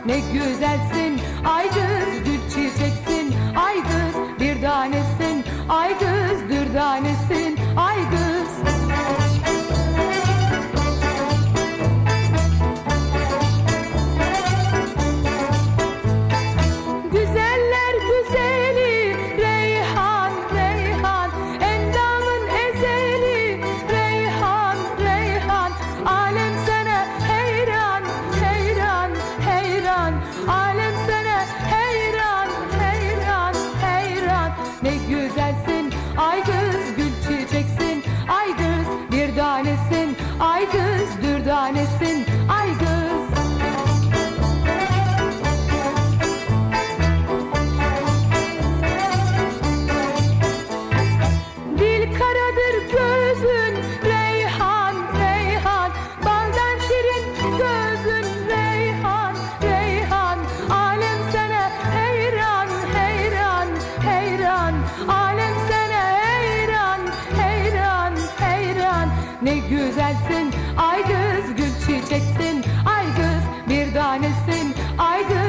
ne güzelsin. Ay kız gül çiçeksin, ay kız bir tanesin. Ay kız dürdanesin, ay kız. Güzeller güzeli Reyhan, Reyhan, endamın ezeli Reyhan, Reyhan. Alem sana heyran, heyran, heyran. Alem sana heyran, heyran, heyran. Ne güzelsin, ay kız gül çiçeksin. Ay kız bir tanesin, ay kız dürdanesin, ay kız. Dil karadır gözün Reyhan, Reyhan, baldan şirin sözün Reyhan, Reyhan. Alem sana heyran, heyran, heyran. Alem sana heyran, heyran, heyran. Ne güzelsin, ay kız gül çiçeksin. Ay kız bir tanesin, ay kız